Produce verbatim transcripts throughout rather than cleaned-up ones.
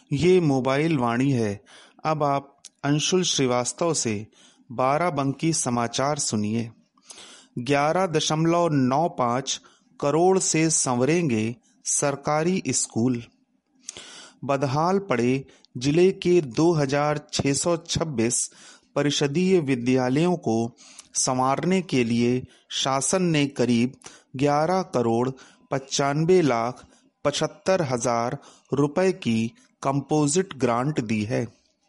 ये मोबाइल वाणी है। अब आप अंशुल श्रीवास्तव से बाराबंकी समाचार सुनिए। ग्यारह दशमलव नौ पाँच करोड़ से संवरेंगे सरकारी स्कूल। बदहाल पड़े जिले के दो हज़ार छह सौ छब्बीस परिषदीय विद्यालयों को संवारने के लिए शासन ने करीब ग्यारह करोड़ पचानवे लाख पचहत्तर हजार रुपए की कंपोजिट ग्रांट दी है।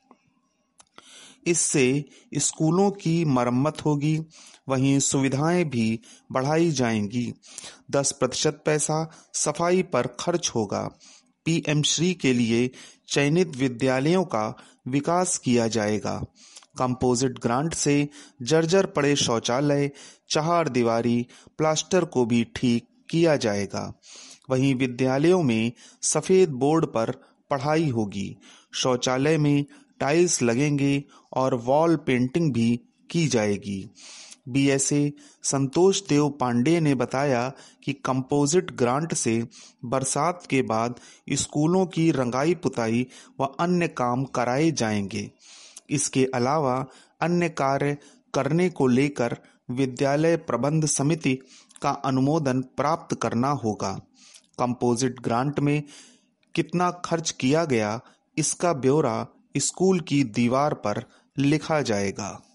इससे स्कूलों की मरम्मत होगी, वहीं सुविधाएं भी बढ़ाई जाएंगी। दस प्रतिशत पैसा सफाई पर खर्च होगा। पीएम श्री के लिए चयनित विद्यालयों का विकास किया जाएगा। कंपोजिट ग्रांट से जर्जर पड़े शौचालय, चार दीवारी, प्लास्टर को भी ठीक किया जाएगा। वहीं विद्यालयों में सफेद बोर्ड पर पढ़ाई होगी। शौचालय में टाइल्स लगेंगे और वॉल पेंटिंग भी की जाएगी। बीएसए संतोष देव पांडे ने बताया कि कंपोजिट ग्रांट से बरसात के बाद स्कूलों की रंगाई पुताई व अन्य काम कराए जाएंगे। इसके अलावा अन्य कार्य करने को लेकर विद्यालय प्रबंध समिति का अनुमोदन प्राप्त करना होगा। कंपोजिट ग्रांट में कितना खर्च किया गया, इसका ब्यौरा स्कूल की दीवार पर लिखा जाएगा।